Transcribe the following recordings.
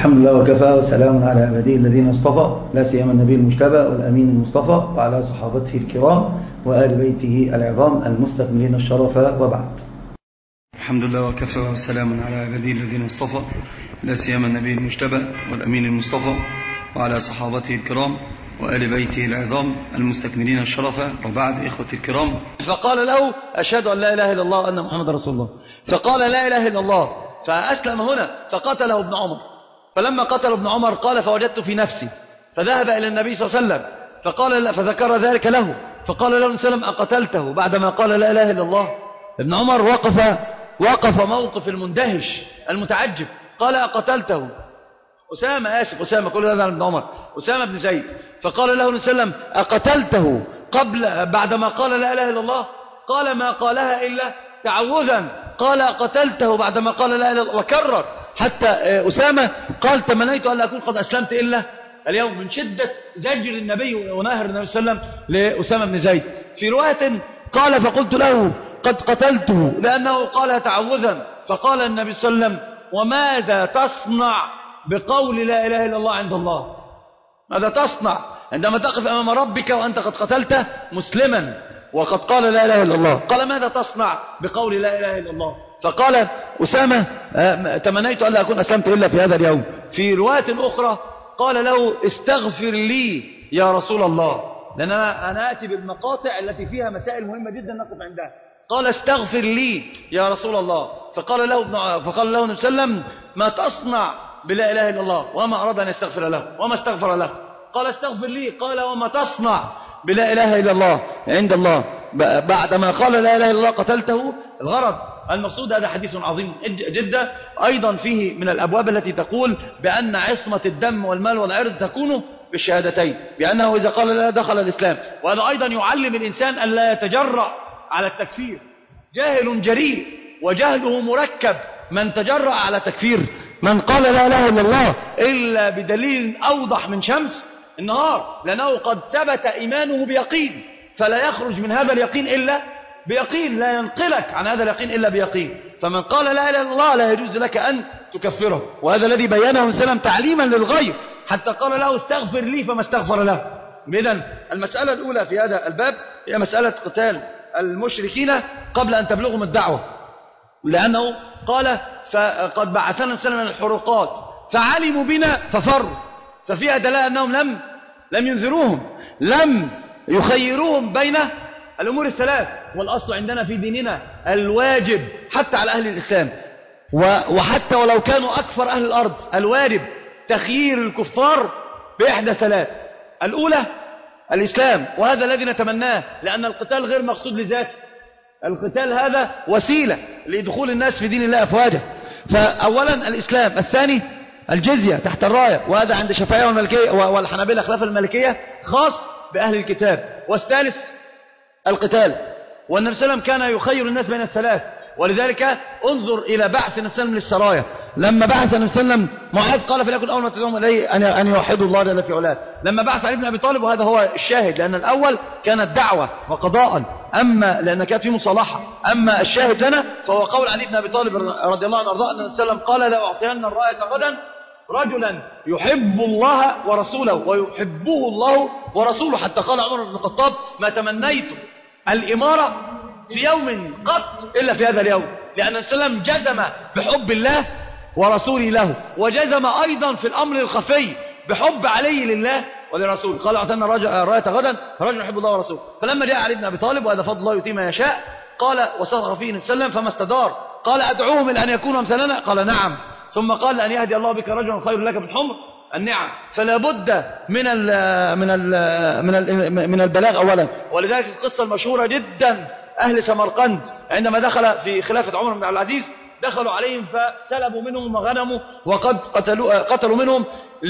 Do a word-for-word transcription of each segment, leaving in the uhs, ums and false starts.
الحمد لله وكفى وسلام على عباده الذين اصطفى، لا سيما النبي المجتبى والأمين المصطفى وعلى صحابته الكرام وآل بيته العظام المستكملين الشرف، وبعد. الحمد لله وكفى وسلام على عباده الذين اصطفى، لا سيما النبي المجتبى والأمين المصطفى وعلى صحابته الكرام وآل بيته العظام المستكملين الشرف، وبعد. إخوتي الكرام، فقال له: أشهد أن لا إله إلا الله وأن محمد رسول الله. فقال: لا إله إلا الله، فأسلم هنا، فقتله ابن عمر. فلما قتل ابن عمر قال: فوجدت في نفسي، فذهب إلى النبي صلى الله عليه وسلم فقال، فذكر ذلك له، فقال له النبي صلى الله عليه وسلم: أقتلته بعدما قال لا إله إلا الله؟ ابن عمر وقف وقف موقف المندهش المتعجب، قال: أقتلته؟ أسامة آسف أسامة كل هذا عن ابن عمر، أسامة بن زيد. فقال له النبي صلى الله عليه وسلم: أقتلته قبل بعدما قال لا إله إلا الله؟ قال: ما قالها إلا تعوذا. قال: قتلته بعدما قال لا إله إلا الله، وكرر حتى أسامة قال: تمنيت أن لا أكون قد أسلمت إلا اليوم، من شدة زجر النبي ونهر النبي صلى الله عليه وسلم لأسامة بن زيد. في رواية قال: فقلت له: قد قتلته لأنه قال تعوذا. فقال النبي صلى الله عليه وسلم: وماذا تصنع بقول لا إله إلا الله عند الله؟ ماذا تصنع عندما تقف أمام ربك وأنت قد قتلت مسلما وقد قال لا إله إلا الله؟ قال: ماذا تصنع بقول لا إله إلا الله؟ فقال أسامة: تمنيت أن لا أكون أسلمت إلا في هذا اليوم. في رواية أخرى قال له: استغفر لي يا رسول الله، لأن أنا, أنا أتي بالمقاطع التي فيها مسائل مهمة جدا نقف عندها. قال: استغفر لي يا رسول الله. فقال له فقال له النبي صلى الله عليه وسلم: ما تصنع بلا إله إلا الله؟ وما أراد أن يستغفر له وما استغفر له. قال: استغفر لي. قال: وما تصنع بلا إله إلا الله عند الله؟ بعدما قال لا إله إلا الله قتلته. الغرض المقصود هذا حديث عظيم جدا، أيضا فيه من الأبواب التي تقول بأن عصمة الدم والمال والعرض تكون بالشهادتين، بأنه إذا قال لا دخل الإسلام. وهذا أيضا يعلم الإنسان أن لا يتجرأ على التكفير. جاهل جريء وجهله مركب من تجرأ على تكفير من قال لا إله إلا الله إلا بدليل أوضح من شمس النهار، لأنه قد ثبت إيمانه بيقين، فلا يخرج من هذا اليقين إلا بيقين، لا ينقلك عن هذا اليقين إلا بيقين. فمن قال لا إله إلا الله لا يجوز لك أن تكفره، وهذا الذي بينه وسلم تعليما للغير، حتى قال له: استغفر لي، فما استغفر له. إذن المسألة الأولى في هذا الباب هي مسألة قتال المشركين قبل أن تبلغهم الدعوة، لأنه قال: فقد بعثنا وسلم من الحروقات فعلموا بنا ففروا، ففيها دلالة أنهم لم لم ينذروهم، لم يخيروهم بين الأمور الثلاث. والأصل عندنا في ديننا الواجب حتى على أهل الإسلام، وحتى ولو كانوا أكثر أهل الأرض، الواجب تخيير الكفار بإحدى ثلاث: الأولى الإسلام، وهذا الذي نتمناه، لأن القتال غير مقصود لذاته، القتال هذا وسيلة لدخول الناس في دين الله أفواجا. فأولا الإسلام، الثاني الجزية تحت الراية، وهذا عند الشافعية والمالكية والحنابلة خلاف المالكية خاص بأهل الكتاب، والثالث القتال. والنبي صلى الله عليه وسلم كان يخير الناس بين الثلاث، ولذلك انظر إلى بعث النبي صلى الله عليه وسلم للسرايا. لما بعث النبي صلى الله عليه وسلم معاذ قال: فليكن أول ما تدعوهم إليه أن يوحدوا الله جل في علاه. لما بعث علي بن أبي طالب، وهذا هو الشاهد، لأن الأول كانت دعوة وقضاء، أما لأن كانت في مصالحة، أما الشاهد لنا فهو قول علي بن أبي طالب رضي الله عنه وارضاه أن النبي صلى الله عليه وسلم قال: لا أعطين الراية غدا رجلا يحب الله ورسوله ويحبه الله ورسوله، حتى قال عمر بن الخطاب: ما تمنيت الإمارة في يوم قط إلا في هذا اليوم، لأن النبي صلى الله عليه وسلم جزم بحب الله ورسوله له، وجزم أيضا في الأمر الخفي بحب علي لله ولرسوله. قال: أعطينا الراية غدا رجل يحب الله ورسوله. فلما جاء علي بن أبي طالب، وهذا فضل الله يؤتيه ما يشاء، قال وصدق فيه النبي صلى الله عليه وسلم فما استدار، قال: أدعوهم إلى أن يكونوا أمثالنا؟ قال: نعم. ثم قال: أن يهدي الله بك رجلا خير لك من حمر النعم. فلا بد من ال من ال من ال من البلاغ أولا. ولذلك القصة المشهورة جدا، أهل سمرقند عندما دخل في خلافة عمر بن عبد العزيز دخلوا عليهم فسلبوا منهم وغنموا، وقد قتلوا قتلوا منهم،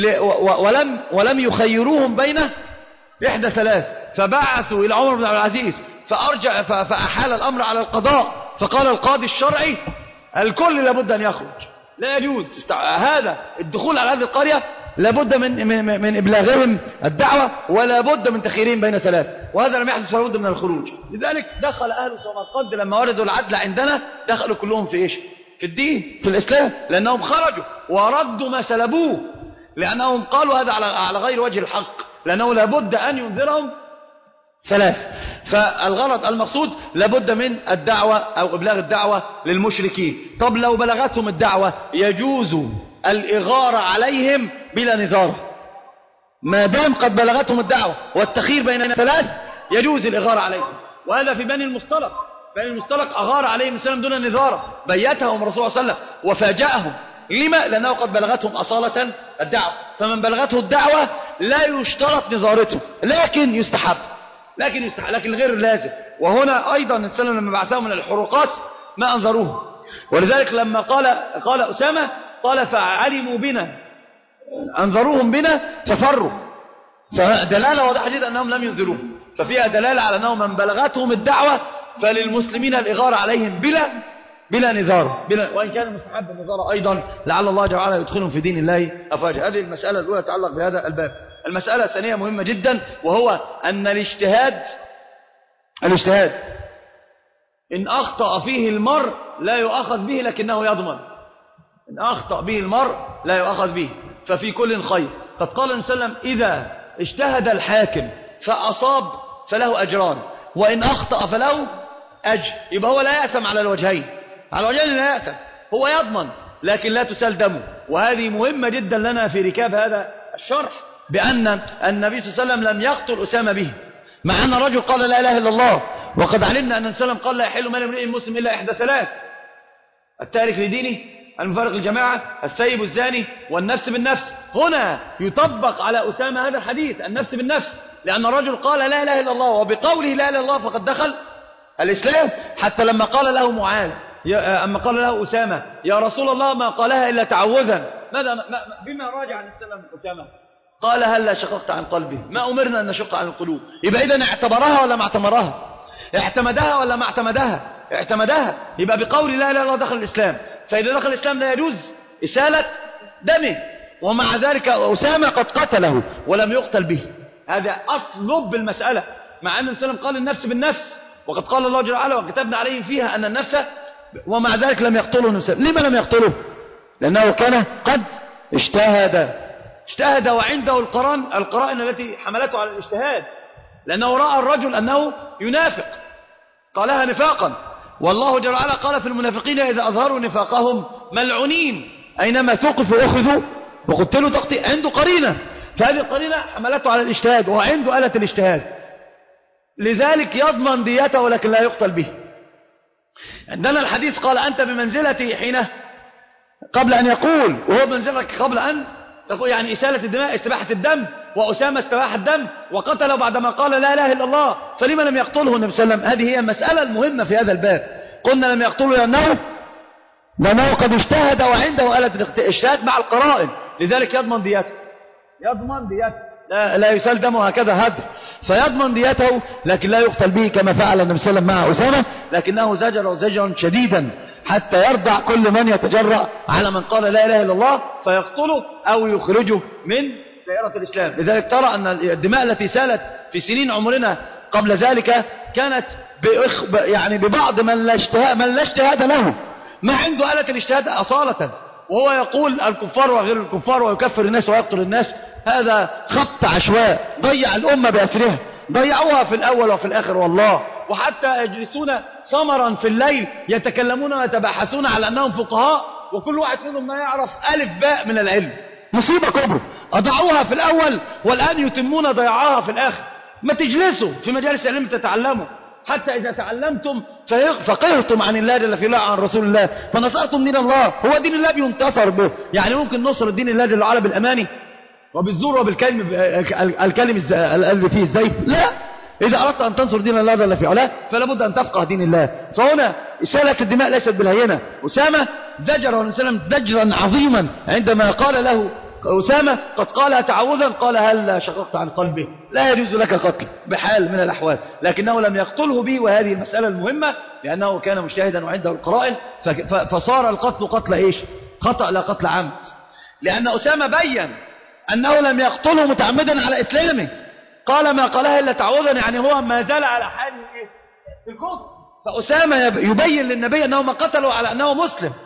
ولم ولم يخيروهم بين إحدى ثلاث، فبعثوا إلى عمر بن عبد العزيز فأرجع فأحال الأمر على القضاء، فقال القاضي الشرعي: الكل لابد أن يخرج، لا يجوز هذا الدخول على هذه القرية، لابد من من من إبلاغهم الدعوة، ولا بد من تخييرهم بين ثلاث، وهذا لم يحدث، فلا بد من الخروج. لذلك دخل أهل سمرقند لما وردوا العدل عندنا دخلوا كلهم في إيش؟ في الدين في الإسلام، لأنهم خرجوا وردوا ما سلبوه، لأنهم قالوا هذا على على غير وجه الحق، لأنه لابد أن ينذرهم ثلاث. فالغرض المقصود لابد من الدعوة أو إبلاغ الدعوة للمشركين. طب لو بلغتهم الدعوة يجوز الإغارة عليهم بلا نذارة، ما دام قد بلغتهم الدعوة والتخير بين ثلاث يجوز الإغارة عليهم. وهذا في بني المصطلق، بني المصطلق أغار عليهم السلام دون نذارة، بيتهم الرسول صلى الله عليه وسلم وفاجأهم. لما؟ لأنه قد بلغتهم أصالة الدعوة، فمن بلغته الدعوة لا يشترط نظارته، لكن يستحب لكن يستحب لكن غير لازم. وهنا أيضا السلام لما بعثهم من الحروقات ما أنذروه، ولذلك لما قال قال أسامة قال فعلموا بنا، أنذروهم بنا ففروا، فدلالة واضحة جدا أنهم لم ينذروه، ففيها دلالة على أنهم من بلغتهم الدعوة فللمسلمين الإغارة عليهم بلا بلا نذار، بلا وإن كان مستحب النذار أيضا لعل الله جل وعلا يدخلهم في دين الله أفواجا. هذه المسألة الأولى تتعلق بهذا الباب. المسألة الثانية مهمة جدا، وهو أن الاجتهاد الاجتهاد إن أخطأ فيه المرء لا يؤخذ به لكنه يضمن، إن أخطأ به المرء لا يؤخذ به، ففي كل خير. قد قال النبي صلى الله عليه وسلم إذا اجتهد الحاكم فأصاب فله أجران، وإن أخطأ فله أجر. يبقى هو لا يأثم على الوجهين، على الوجهين لا يأثم، هو يضمن لكن لا تسال دمه. وهذه مهمة جدا لنا في ركاب هذا الشرح، بأن النبي صلى الله عليه وسلم لم يقتل أسامة به، مع أن الرجل قال لا إله إلا الله، وقد علمنا أن النبي صلى الله عليه وسلم قال لا يحل مال امرئ مسلم إلا إحدى ثلاث: التارك لدينه، المفارق للجماعة، الثيب الزاني، والنفس بالنفس. هنا يطبق على أسامة هذا الحديث، النفس بالنفس، لأن الرجل قال لا إله إلا الله، وبقوله لا إله إلا الله فقد دخل الإسلام. حتى لما قال له معاذ، أما قال له أسامة يا رسول الله ما قالها إلا تعوذا، ماذا بما راجع عن السلام أسامة؟ قال هل شققت عن قلبه؟ ما أمرنا أن نشق عن القلوب. يبقى إذن اعتبرها ولا ما اعتبرها؟ اعتمدها ولا ما اعتمدها؟ اعتمدها. يبقى بقول لا إله إلا الله دخل الإسلام. فإذا دخل الإسلام لا يجوز إسالة دمه، ومع ذلك أسامة قد قتله ولم يقتل به. هذا أصل لب المسألة، مع أن النبي قال النفس بالنفس، وقد قال الله جل وعلا وكتبنا عليهم فيها أن النفس، ومع ذلك لم يقتله النبي. لما لم يقتله؟ لأنه كان قد اجتهد اجتهد وعنده القرائن القرائن التي حملته على الاجتهاد، لأنه رأى الرجل أنه ينافق، قالها نفاقا. والله جل وعلا قال في المنافقين إذا أظهروا نفاقهم ملعونين أينما ثقفوا أخذوا وقتلوا تقتيل. عنده قرينة، فهذه القرينة حملته على الاجتهاد، وعنده آلة الاجتهاد، لذلك يضمن ديته ولكن لا يقتل به. عندنا الحديث قال أنت بمنزلتي حين قبل أن يقول، وهو بمنزلتك قبل أن تقول، يعني إسالة الدماء، استباحة الدم، وأسامة استباح الدم وقتله بعدما قال لا إله إلا الله، فلما لم يقتله النبي صلى الله عليه وسلم؟ هذه هي المسألة المهمة في هذا الباب. قلنا لم يقتله لأنه لأنه قد اجتهد وعنده آلة الاجتهاد مع القرائن، لذلك يضمن ديته، يضمن ديته، لا, لا يسال دمه هكذا هدر، فيضمن ديته لكن لا يقتل به كما فعل النبي صلى الله عليه وسلم مع أسامة، لكنه زجر زجرا شديدا حتى يرضع كل من يتجرأ على من قال لا إله إلا الله فيقتله أو يخرجه من دائرة الإسلام. لذلك ترى أن الدماء التي سالت في سنين عمرنا قبل ذلك كانت بإخ يعني ببعض من لا اجتهاد من لا اجتهاد له، ما عنده آلة الاجتهاد أصالة، وهو يقول الكفار وغير الكفار ويكفر الناس ويقتل الناس. هذا خط عشواء ضيع الأمة بأسرها، ضيعوها في الأول وفي الآخر والله. وحتى يجلسون سمرا في الليل يتكلمون ويتباحثون على أنهم فقهاء، وكل واحد منهم ما يعرف ألف باء من العلم. مصيبة كبرى، أضعوها في الأول والآن يتمون ضياعها في الآخر. ما تجلسوا في مجالس العلم تتعلموا، حتى إذا تعلمتم فقهتم عن الله جل في الله عن رسول الله فنصرتم دين الله. هو دين الله بينتصر به، يعني ممكن نصر الدين الله جل وعلا بالأماني وبالزور وبالكلم الكلم الذي فيه الزيف؟ لا. إذا أردت أن تنصر دين الله جل في علاه فلا بد أن تفقه دين الله. فهنا إسالة الدماء ليست بالهينة. أسامة زجر النبي صلى الله عليه وسلم زجرا عظيما عندما قال له أسامة قد قالها تعوذا، قال هل شققت عن قلبه؟ لا يجوز لك قتل بحال من الأحوال، لكنه لم يقتله به، وهذه المسألة المهمة لأنه كان مجتهدا وعنده القرائن، فصار القتل قتل إيش؟ خطأ لا قتل عمد، لأن أسامة بيّن أنه لم يقتله متعمدا على إسلامه، قال ما قالها إلا تعوذا، يعني هو ما زال على حاله إيه؟ في الكفر. فأسامة يبين للنبي أنه ما قتله على أنه مسلم،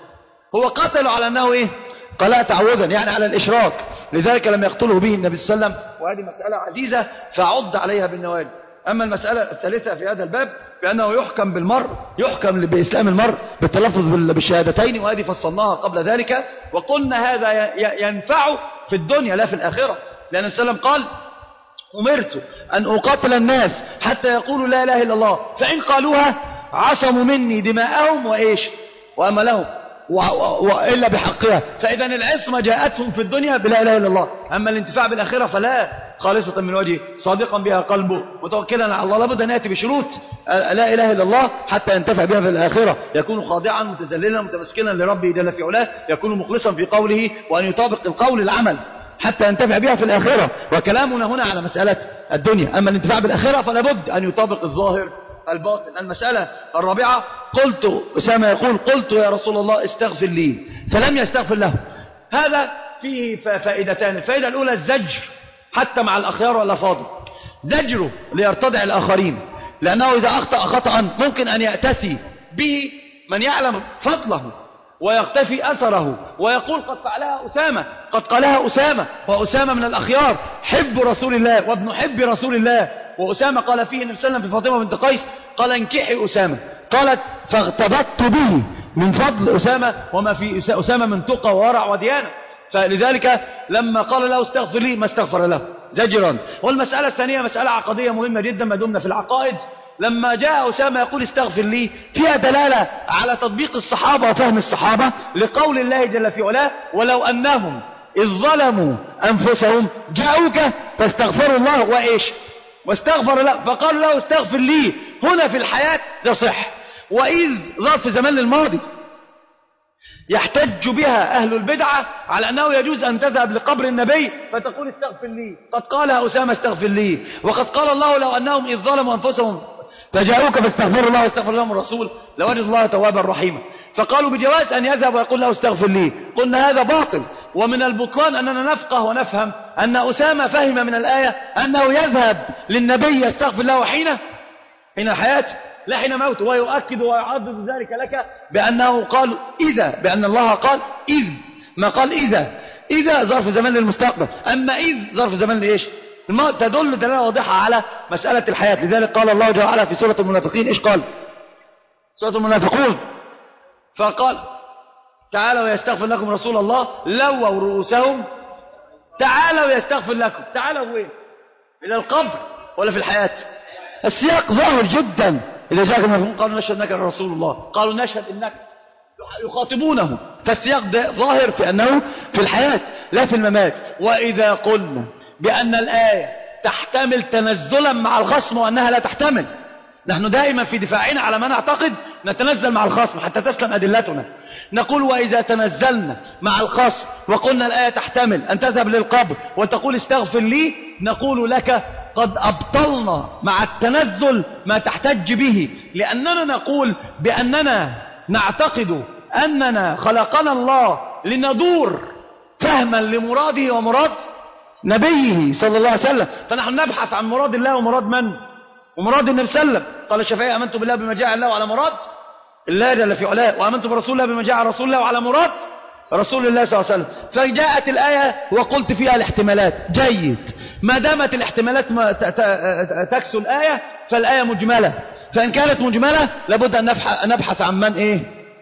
هو قتله على أنه إيه؟ قالها تعوذا يعني على الإشراك، لذلك لم يقتله به النبي صلى الله عليه وسلم، وهذه مسألة عزيزة فعض عليها بالنواجذ. أما المسألة الثالثة في هذا الباب بأنه يحكم بالمرء، يحكم بإسلام المرء بالتلفظ بالشهادتين، وهذه فصلناها قبل ذلك، وقلنا هذا ينفع في الدنيا لا في الآخرة، لأن السلام قال أمرت أن أقاتل الناس حتى يقولوا لا إله إلا الله، فإن قالوها عصموا مني دماءهم وإيش وأملهم وإلا بحقها. فإذا العصمة جاءتهم في الدنيا بلا إله إلا الله، أما الانتفاع بالآخرة فلا، خالصة من وجهه صادقا بها قلبه متوكلا على الله. لابد أن يأتي بشروط لا إله إلا الله حتى ينتفع بها في الآخرة، يكون خاضعا متذللا متمسكنا لربه جل في علاه، يكون مخلصا في قوله، وأن يطابق القول العمل حتى ينتفع بها في الآخرة. وكلامنا هنا على مسألة الدنيا، أما الانتفاع بالآخرة فلا بد أن يطابق الظاهر الباطن. المسألة الرابعة، قلت أسامة يقول قلت يا رسول الله استغفر لي، فلم يستغفر له. هذا فيه فائدتان. الفائدة الأولى الزجر حتى مع الأخيار والأفاضل، زجره ليرتدع الآخرين، لأنه إذا أخطأ خطأ ممكن أن يأتسي به من يعلم فضله ويختفي أثره ويقول قد فعلها أسامة، قد قالها أسامة، وأسامة من الأخيار حب رسول الله وابن حب رسول الله. وأسامة قال فيه النبي صلى الله عليه وسلم في فاطمة بنت قيس قال انكحي أسامة، قالت فاغتبطت به من فضل أسامة وما في أسامة من تقى وورع وديانة. فلذلك لما قال له استغفر لي ما استغفر له زجرا. والمسألة الثانية مسألة عقدية مهمة جدا ما دمنا في العقائد، لما جاء أسامة يقول استغفر لي فيها دلالة على تطبيق الصحابة وفهم الصحابة لقول الله جل في علاه ولو أنهم إذ ظلموا أنفسهم جاءوك فاستغفروا الله وإيش واستغفر له، فقال له استغفر لي هنا في الحياة تصح. وإذ ظرف زمان الماضي يحتج بها أهل البدعة على أنه يجوز أن تذهب لقبر النبي فتقول استغفر لي، قد قالها أسامة استغفر لي، وقد قال الله لو أنهم إذ ظلموا أنفسهم فجاءوك فاستغفروا الله واستغفر لهم الرسول لوجدوا الله توابا رحيما. فقالوا بجواز أن يذهب ويقول له استغفر لي. قلنا هذا باطل، ومن البطلان أننا نفقه ونفهم أن أسامة فهم من الآية أنه يذهب للنبي يستغفر له حين حين الحياة لا حين موته، ويؤكد ويعضد ذلك لك بأنه قال إذا، بأن الله قال إذ، ما قال إذا. إذا ظرف زمان للمستقبل، أما إذ ظرف زمان لإيش ما تدل دلالة واضحة على مسألة الحياة. لذلك قال الله جل وعلا في سورة المنافقين إيش قال؟ سورة المنافقون فقال تعالوا يستغفر لكم رسول الله لووا رؤوسهم تعالوا يستغفر لكم. تعالوا وين؟ إلى القبر ولا في الحياة؟ السياق ظاهر جدا. إذا جاءك المنافقون قالوا نشهد انك رسول الله، قالوا نشهد انك، يخاطبونه، فالسياق ده ظاهر في أنه في الحياة لا في الممات. وإذا قلنا بأن الآية تحتمل تنزلا مع الخصم وأنها لا تحتمل، نحن دائما في دفاعنا على ما نعتقد نتنزل مع الخصم حتى تسلم أدلتنا. نقول وإذا تنزلنا مع الخصم وقلنا الآية تحتمل أن تذهب للقبر وتقول استغفر لي، نقول لك قد أبطلنا مع التنزل ما تحتج به، لأننا نقول بأننا نعتقد أننا خلقنا الله لندور فهما لمراده ومراد نبيه صلى الله عليه وسلم، فنحن نبحث عن مراد الله ومراد من؟ ومراد النبي صلى الله عليه وسلم. قال الشافعي آمنت بالله بما جاء الله على مراد الله جل في علاه، وآمنت برسول الله بما جاء رسول الله وعلى مراد رسول الله صلى الله عليه وسلم. فجاءت الآية وقلت فيها الاحتمالات، جيد، ما دامت الاحتمالات ما تكسو الآية فالآية مجملة، فإن كانت مجملة لابد أن نبحث عن من إيه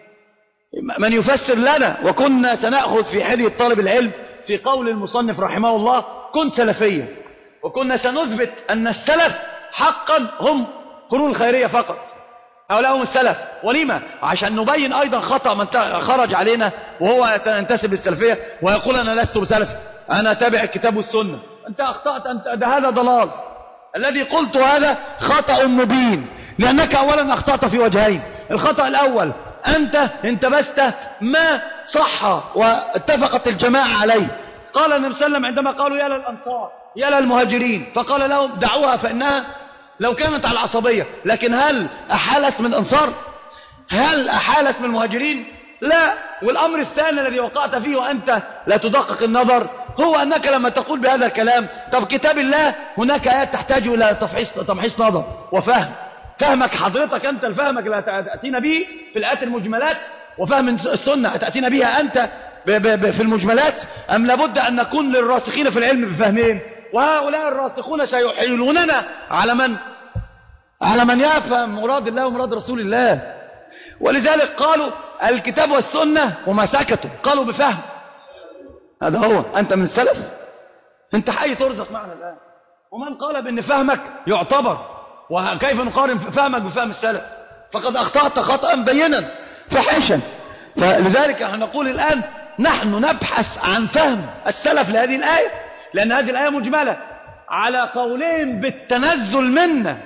من يفسر لنا. وكنا سنأخذ في حلي طالب العلم في قول المصنف رحمه الله كن سلفيا، وكنا سنثبت أن السلف حقا هم قرون الخيرية فقط، هؤلاء هم السلف. ولما؟ عشان نبين أيضا خطأ من خرج علينا وهو ينتسب للسلفية ويقول أنا لست بسلف، أنا أتابع الكتاب والسنة. أنت أخطأت، أنت ده هذا ضلال. الذي قلت هذا خطأ مبين، لأنك أولا أخطأت في وجهين. الخطأ الأول أنت انتبست ما صح واتفقت الجماعة عليه. قال النبي صلى الله عليه وسلم عندما قالوا يا للأنصار يا للمهاجرين فقال لهم دعوها فإنها لو كانت على العصبية، لكن هل أحال اسم الأنصار؟ هل أحال اسم المهاجرين؟ لا. والأمر الثاني الذي وقعت فيه وأنت لا تدقق النظر هو أنك لما تقول بهذا الكلام، طب كتاب الله هناك آيات تحتاج إلى تفحيص تمحيص نظر وفهم. فهمك حضرتك أنت الفهمك اللي تأتينا به في الآيات المجملات وفهم السنة أتأتينا بها أنت في المجملات، أم لابد أن نكون للراسخين في العلم بفهمهم؟ وهؤلاء الراسخون سيحيلوننا على من على من يفهم مراد الله ومراد رسول الله. ولذلك قالوا الكتاب والسنة وما سكتوا، قالوا بفهم. هذا هو، أنت من السلف، أنت حي ترزق معنا الآن. ومن قال بأن فهمك يعتبر، وكيف نقارن فهمك بفهم السلف؟ فقد أخطأت خطأ بينا فحشا. فلذلك نقول الآن نحن نبحث عن فهم السلف لهذه الآية، لأن هذه الآية مجملة على قولين بالتنزل منا،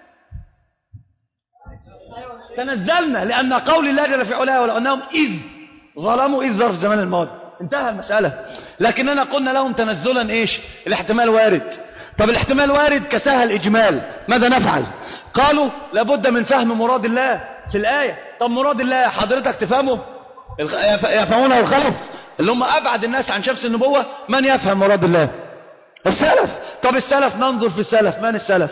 تنزلنا، لأن قول الله جل في علاه ولو أنهم إذ ظلموا، إذ ظرف زمان الماضي، انتهى المسألة. لكننا قلنا لهم تنزلا إيش؟ الاحتمال وارد. طب الاحتمال وارد كساها الإجمال، ماذا نفعل؟ قالوا لابد من فهم مراد الله في الآية. طب مراد الله حضرتك تفهمه؟ يفهمونه الخلف اللي هم أبعد الناس عن شمس النبوة. من يفهم مراد الله؟ السلف. طب السلف، ننظر في السلف، من السلف؟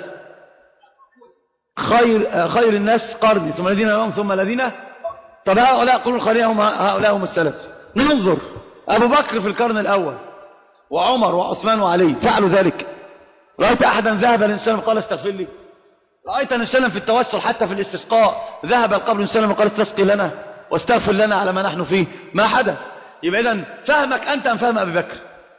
خير خير الناس قرني ثم الذين يلونهم ثم الذين. طب هؤلاء قرون الخيرين هم هؤلاء هم السلف. ننظر أبو بكر في القرن الأول وعمر وعثمان وعلي فعلوا ذلك. رأيت أحدا ذهب للإنسان قال استغفر لي؟ رأيت أن السلم في التوسل حتى في الاستسقاء ذهب القبر الإنسان وقال استسقي لنا واستغفر لنا على ما نحن فيه؟ ما حدث. يبقى إذن فهمك أنت أم فهم أبي بكر؟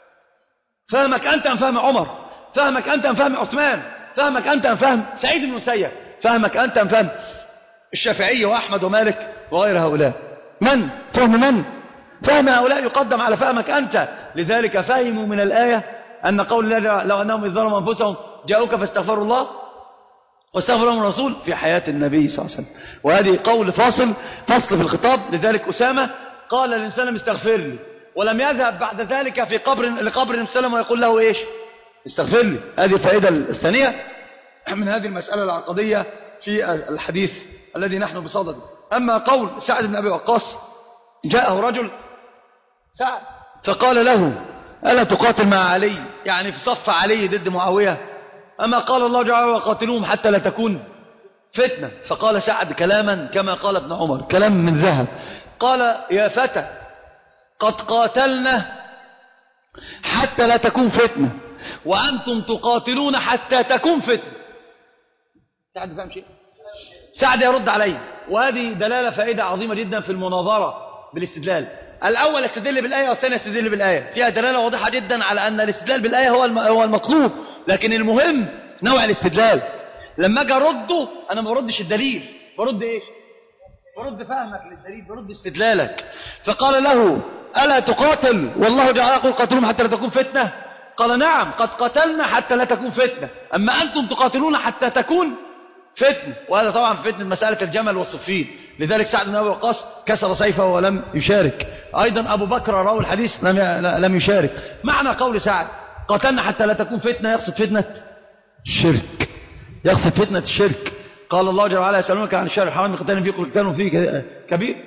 فهمك أنت أم فهم عمر؟ فهمك أنت أم فهم عثمان؟ فهمك أنت أم فهم سعيد بن المسيب؟ فهمك أنت أم فهم الشافعي وأحمد ومالك وغير هؤلاء؟ من؟ فهم من؟ فهم هؤلاء يقدم على فهمك أنت. لذلك فهموا من الآية أن قول الله لو أنهم إذ ظلموا أنفسهم جاءوك فاستغفروا الله واستغفر لهم الرسول في حياة النبي صلى الله عليه وسلم. وهذه قول فاصل فصل في الخطاب. لذلك أسامة قال للإنسان استغفر لي، ولم يذهب بعد ذلك في قبر لقبر النبي صلى الله عليه وسلم ويقول له إيش؟ استغفر لي. هذه الفائدة الثانية من هذه المسألة العقدية في الحديث الذي نحن بصدده. أما قول سعد بن أبي وقاص، جاءه رجل سعد فقال له ألا تقاتل مع علي، يعني في صف علي ضد معاوية؟ أما قال الله جعل وقاتلوهم حتى لا تكون فتنة. فقال سعد كلاما كما قال ابن عمر، كلام من ذهب. قال يا فتى قد قاتلنا حتى لا تكون فتنة وأنتم تقاتلون حتى تكون فتنة. سعد فهم شيء؟ سعد يرد عليه. وهذه دلالة فائدة عظيمة جدا في المناظرة بالاستدلال. الأول استدل بالآية والثاني استدل بالآية، فيها دلالة واضحة جدا على أن الاستدلال بالآية هو هو المطلوب، لكن المهم نوع الاستدلال. لما أجي أرده أنا ما بردش الدليل، برد إيش؟ برد فهمك للدليل، برد استدلالك. فقال له ألا تقاتل والله جعل يقول قاتلهم حتى لا تكون فتنة؟ قال نعم قد قتلنا حتى لا تكون فتنة، أما أنتم تقاتلون حتى تكون فتنة. وهذا طبعا في فتنة مسألة الجمل والصفين. لذلك سعد بن أبي وقاص كسر سيفه ولم يشارك. أيضا أبو بكر راوي الحديث لم لم يشارك. معنى قول سعد قاتلنا حتى لا تكون فتنة يقصد فتنة الشرك، يقصد فتنة الشرك. قال الله جل وعلا يسألونك عن الشهر الحرام قتال فيه قل قتال فيه كبير.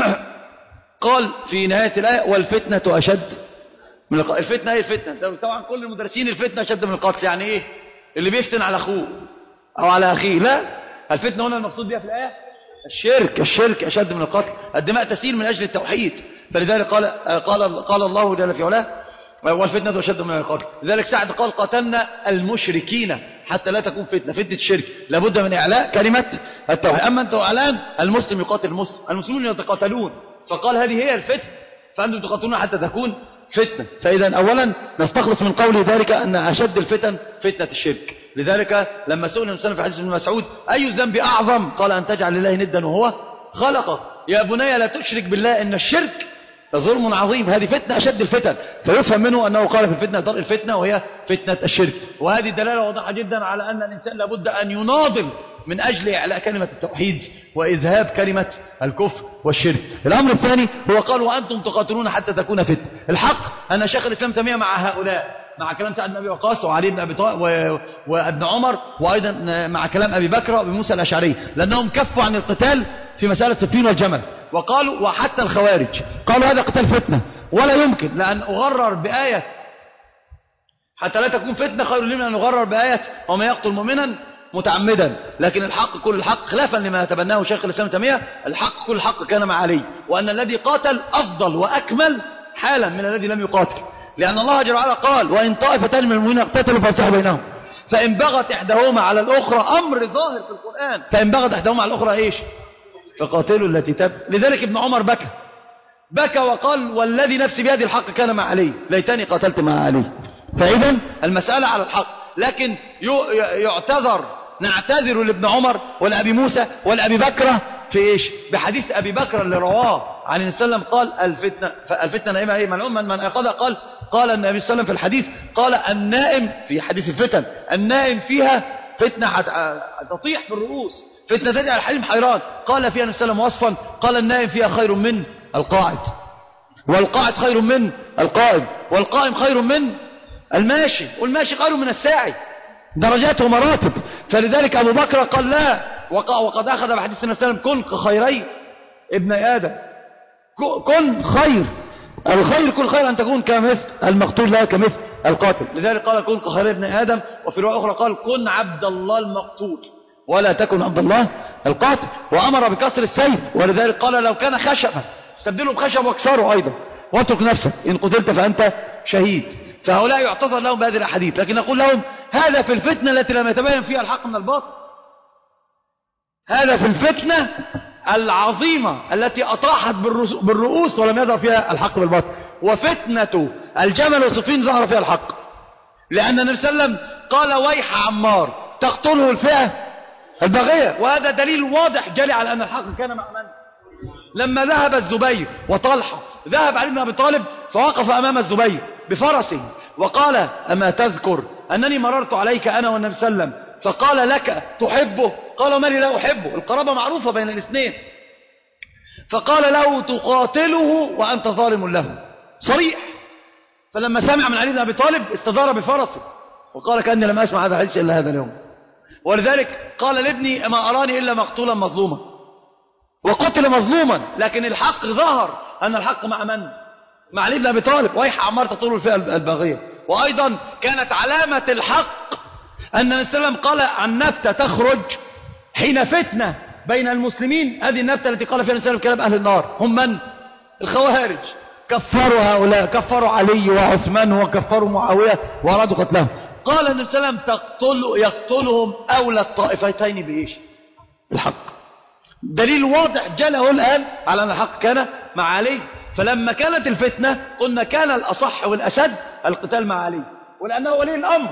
قال في نهاية الآية والفتنة أشد من القتل. الفتنة هي الفتنة. طبعا كل المدرسين الفتنة أشد من القتل. يعني إيه؟ اللي بيفتن على أخوه أو على أخيه. لا، الفتنة هنا المقصود بها في الآية الشرك. الشرك أشد من القتل. الدماء تسيل من أجل التوحيد. فلذلك قال قال قال الله جل في علاه والفتنة أشد من القتل. لذلك سعد قال قاتلنا المشركين حتى لا تكون فتنة، فتنة الشرك. لابد من إعلاء كلمة التوحيد. أما أنت إعلان المسلم يقاتل المسلم، المسلمون يتقاتلون، فقال هذه هي الفتنة، فأنتم تقاتلون حتى تكون فتنة. فإذا أولا نستخلص من قول ذلك أن أشد الفتن فتنة الشرك. لذلك لما سئل النبي في حديث ابن مسعود أي الذنب أعظم؟ قال أن تجعل لله ندا وهو خلقه. يا بني لا تشرك بالله إن الشرك ظلم عظيم. هذه فتنة أشد الفتن. فيفهم منه أنه قال في الفتنة درء الفتنة وهي فتنة الشرك. وهذه دلالة واضحة جدا على أن الإنسان لابد أن يناضل من أجل إعلاء كلمة التوحيد وإذهاب كلمة الكفر والشرك. الأمر الثاني هو قال وأنتم تقاتلون حتى تكون فتنة. الحق أن شيخ الإسلام تيمية مع هؤلاء، مع كلام سعد بن أبي وقاص وعلي بن أبي طالب وابن عمر، وأيضا مع كلام أبي بكر وابي موسى الأشعري، لأنهم كفوا عن القتال في مسألة الصفين والجمل. وقالوا وحتى الخوارج قالوا هذا قتال فتنة ولا يمكن، لأن أغرر بآية حتى لا تكون فتنة خير لي من أن أغرر بآية وما يقتل مؤمنا متعمدا، لكن الحق كل الحق خلافا لما تبناه شيخ الإسلام تيمية، الحق كل الحق كان مع علي، وأن الذي قاتل أفضل وأكمل حالا من الذي لم يقاتل، لأن الله جل وعلا قال وإن طائفتان من المؤمنين اقتتلوا فاصلحوا بينهم، فإن بغت إحداهما على الأخرى، أمر ظاهر في القرآن، فإن بغت إحداهما على الأخرى إيش؟ فقاتلوا التي تب. لذلك ابن عمر بكى بكى وقال والذي نفسي بيد الحق كان مع علي، ليتني قاتلت مع علي. فإذا المسألة على الحق، لكن يعتذر نعتذر لابن عمر ولأبي موسى ولأبي بكر في إيش؟ بحديث أبي بكر اللي رواه عن النبي صلى الله عليه وسلم قال الفتنة الفتنة نائمة إيه ملعون من من أيقظها، قال قال النبي صلى الله عليه وسلم في الحديث قال النائم في حديث الفتن النائم فيها فتنة تطيح بالرؤوس، فتنة تجعل الحليم حيران، قال فيها النبي صلى الله عليه وسلم وصفا قال النائم فيها خير من القاعد، والقاعد خير من القائم، والقائم خير من الماشي، والماشي خير من الساعي، درجات ومراتب. فلذلك أبو بكر قال لا، وقد أخذ بحديث النبي صلى الله عليه وسلم كن كخيري ابن آدم، كن خير، الخير كل خير أن تكون كمثل المقتول لا كمثل القاتل. لذلك قال كن كخيري ابن آدم، وفي رواية أخرى قال كن عبد الله المقتول ولا تكن عبد الله القاتل، وأمر بكسر السيف، ولذلك قال لو كان خشبا استبدله بخشب واكسره أيضا، واترك نفسك إن قتلت فأنت شهيد. فهؤلاء يعتذر لهم بهذه الأحاديث، لكن نقول لهم هذا في الفتنة التي لم يتبين فيها الحق من الباطل، هذا في الفتنة العظيمة التي أطاحت بالرؤوس ولم يظهر فيها الحق بالباطل. وفتنة الجمل وصفين ظهر فيها الحق، لأن النبي صلى الله عليه وسلم قال ويح عمار تقتله الفئة الباغية، وهذا دليل واضح جلي على أن الحق كان مع من؟ لما ذهب الزبير وطلحة، ذهب علي بن أبي طالب فوقف أمام الزبير بفرسه وقال أما تذكر أنني مررت عليك أنا والنبي صلى الله عليه وسلم فقال لك تحبه؟ قال مالي لا أحبه، القرابة معروفة بين الاثنين. فقال له تقاتله وأنت ظالم له، صريح. فلما سمع من علي بن أبي طالب استدار بفرسه وقال كأني لم أسمع هذا الحديث إلا هذا اليوم. ولذلك قال لابني ما أراني إلا مقتولا مظلوما، وقتل مظلوما، لكن الحق ظهر أن الحق مع من؟ مع علي بن أبي طالب، ويح عمار تطول الفئة الباغية. وأيضا كانت علامة الحق أن النبي صلى الله عليه وسلم قال عن نفتة تخرج حين فتنة بين المسلمين، هذه النفتة التي قال فيها النبي صلى الله عليه وسلم كلام أهل النار هم من؟ الخوارج، كفروا هؤلاء، كفروا علي وعثمان وكفروا معاوية وأرادوا قتلهم. قال النبي صلى الله عليه وسلم تقتل يقتلهم أولى الطائفتين بإيش؟ الحق. دليل واضح جله الآن على أن الحق كان مع علي. فلما كانت الفتنة قلنا كان الأصح والأشد القتال مع علي، ولأنه ولي الأمر،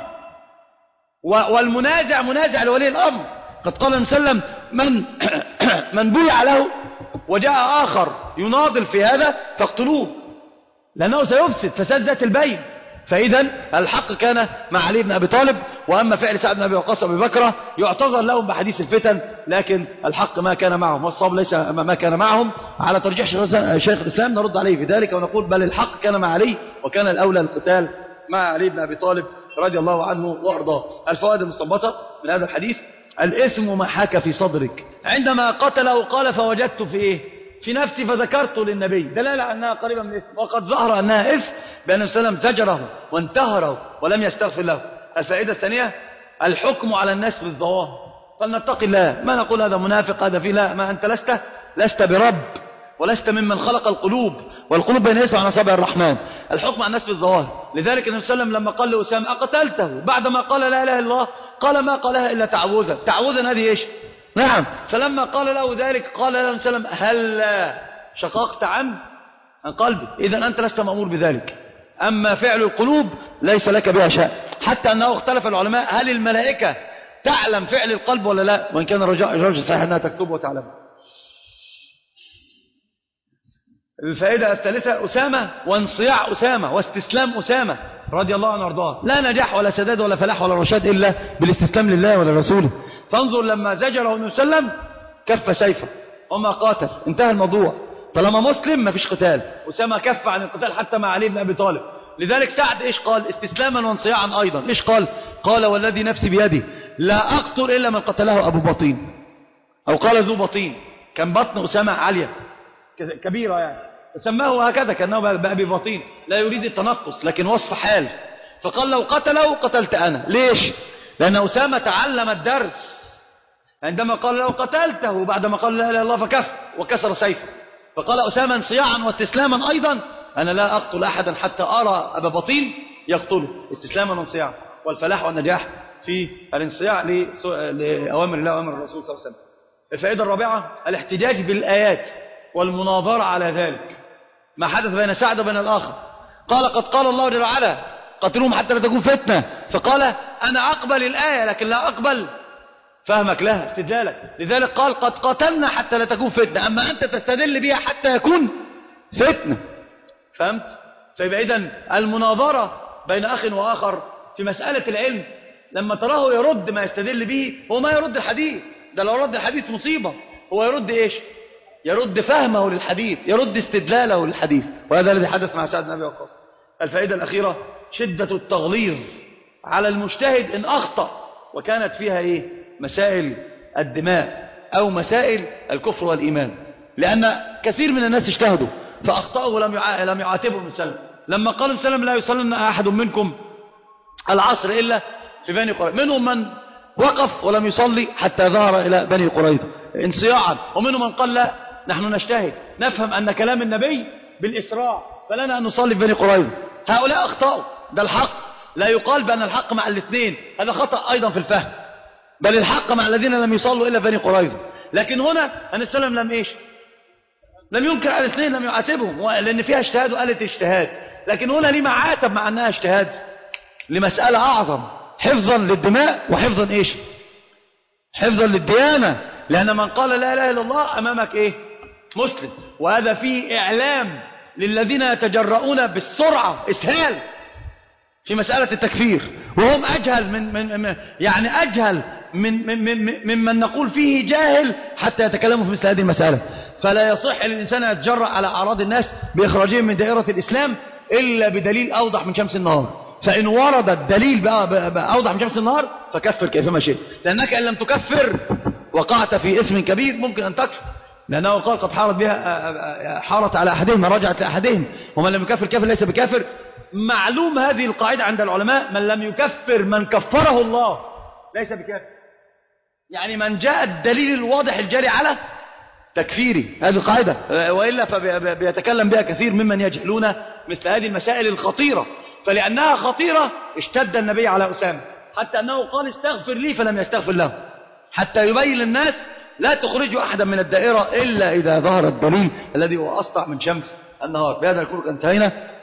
والمنازع منازع لولي الأمر. قد قال النبي صلى الله عليه وسلم من من بيع له وجاء آخر يناضل في هذا فاقتلوه، لأنه سيفسد فساد ذات البين. فإذا الحق كان مع علي بن أبي طالب. وأما فعل سعد بن أبي وقاص وأبي بكر يعتذر لهم بحديث الفتن، لكن الحق ما كان معهم، والصواب ليس ما كان معهم. على ترجيح شيخ الإسلام نرد عليه في ذلك ونقول بل الحق كان مع علي، وكان الأولى القتال مع علي بن أبي طالب رضي الله عنه وأرضاه. الفوائد المستنبطة من هذا الحديث: الإثم ما حاك في صدرك. عندما قتله قال فوجدت في إيه؟ في نفسي فذكرت للنبي، دلالة أنها قريبة من الإثم. وقد ظهر أنها إثم بأن النبي صلى الله عليه وسلم زجره وانتهره ولم يستغفر له. الفائدة الثانية: الحكم على الناس بالظواهر. فلنتقي الله، ما نقول هذا منافق هذا فيه، لا، ما أنت لست لست برب ولست ممن خلق القلوب، والقلوب بين يسمع عن أصابع الرحمن. الحكم على الناس بالظواهر. لذلك النبي صلى الله عليه وسلم لما قال لأسامة أقتلته بعدما قال لا إله إلا الله، قال ما قالها إلا تعوذا. تعوذا هذه إيش؟ نعم. فلما قال له ذلك قال له النبي صلى الله عليه وسلم هل شققت عن عن قلبي؟ إذن أنت لست مأمور بذلك. أما فعل القلوب ليس لك بها شأن، حتى أنه اختلف العلماء هل الملائكة تعلم فعل القلب ولا لا، وإن كان الرجل صحيح أنها تكتب وتعلم. الفائدة الثالثة: أسامة وانصياع أسامة واستسلام أسامة رضي الله عنه وارضاه. لا نجاح ولا سداد ولا فلاح ولا رشاد إلا بالاستسلام لله ولرسوله. فانظر لما زجره النبي صلى الله عليه وسلم كف سيفه وما قاتل، انتهى الموضوع. طالما مسلم ما فيش قتال. أسامة كف عن القتال حتى مع علي بن أبي طالب. لذلك سعد إيش قال؟ استسلاما وانصياعا أيضا. إيش قال؟ قال والذي نفسي بيده لا أقتل إلا من قتله أبو بطين، أو قال ذو بطين. كان بطن أسامة عالية كبيرة يعني، فسماه هكذا كأنه بأبي بطين، لا يريد التنقص لكن وصف حال. فقال لو قتله قتلت أنا. ليش؟ لأن أسامة تعلم الدرس عندما قال له قتلته بعدما قال لا إله إلا الله فكف وكسر سيفه. فقال أسامة انصياعا واستسلاما أيضا أنا لا أقتل أحدا حتى أرى أبا بطيل يقتله استسلاما وانصياعا. والفلاح والنجاح في الانصياع لأوامر الله وأمر الرسول صلى الله عليه وسلم. الفائدة الرابعة الاحتجاج بالآيات والمناظرة على ذلك. ما حدث بين سعد وبين الآخر قال قد قال الله جل وعلا قتلوهم حتى لا تكون فتنة، فقال أنا أقبل الآية لكن لا أقبل فهمك لها استدلالك، لذلك قال قد قتلنا حتى لا تكون فتنة، أما أنت تستدل بها حتى يكون فتنة. فهمت؟ فيبقى إذن المناظرة بين أخ وآخر في مسألة العلم لما تراه يرد ما يستدل به هو ما يرد الحديث، ده لو رد الحديث مصيبة، هو يرد إيش؟ يرد فهمه للحديث، يرد استدلاله للحديث، وهذا الذي حدث مع سعد بن أبي وقاص. الفائدة الأخيرة شدة التغليظ على المجتهد إن أخطأ وكانت فيها إيه؟ مسائل الدماء أو مسائل الكفر والإيمان، لأن كثير من الناس اجتهدوا فأخطأوا ولم يع... لم يعاتبهم من سلم. لما قالوا سلم لا يصلن أحد منكم العصر إلا في بني قريظة، منهم من وقف ولم يصلي حتى ظهر إلى بني قريظة انصياعا، ومنهم من قال لا نحن نجتهد نفهم أن كلام النبي بالإسراع فلنا أن نصلي في بني قريظة. هؤلاء أخطأوا، ده الحق، لا يقال بأن الحق مع الاثنين، هذا خطأ أيضا في الفهم، بل الحق مع الذين لم يصلوا إلا بني قريظة. لكن هنا أن السلام لم إيش؟ لم ينكر على الاثنين، لم يعاتبهم، لأن فيها اجتهاد وقالت اجتهاد. لكن هنا لما عاتب مع أنها اجتهاد لمسألة أعظم، حفظا للدماء وحفظا إيش؟ حفظا للديانة، لأن من قال لا إله إلا الله أمامك إيه؟ مسلم. وهذا فيه إعلام للذين يتجرؤون بالسرعة إسهال في مسألة التكفير، وهم أجهل من, من, من يعني أجهل من من من ممن نقول فيه جاهل حتى يتكلموا في مثل هذه المسألة. فلا يصح للإنسان يتجرأ على أعراض الناس بإخراجهم من دائرة الإسلام إلا بدليل أوضح من شمس النهار. فإن ورد الدليل بأوضح من شمس النهار فكفر كيفما شئت، لأنك إن لم تكفر وقعت في إثم كبير ممكن أن تكفر، لأنه قال قد حارت بها حارت على أحدهم رجعت لأحدهم، ومن لم يكفر كافر ليس بكافر. معلوم هذه القاعدة عند العلماء، من لم يكفر من كفره الله ليس بكافر، يعني من جاء الدليل الواضح الجاري على تكفيري، هذه القاعدة، وإلا فبيتكلم بها كثير ممن يجهلون مثل هذه المسائل الخطيرة. فلأنها خطيرة اشتد النبي على أسامة حتى أنه قال استغفر لي فلم يستغفر له، حتى يبين للناس لا تخرجوا أحدا من الدائرة إلا إذا ظهر الدليل الذي هو أسطع من شمس النهار. بهذا الكل انتهينا.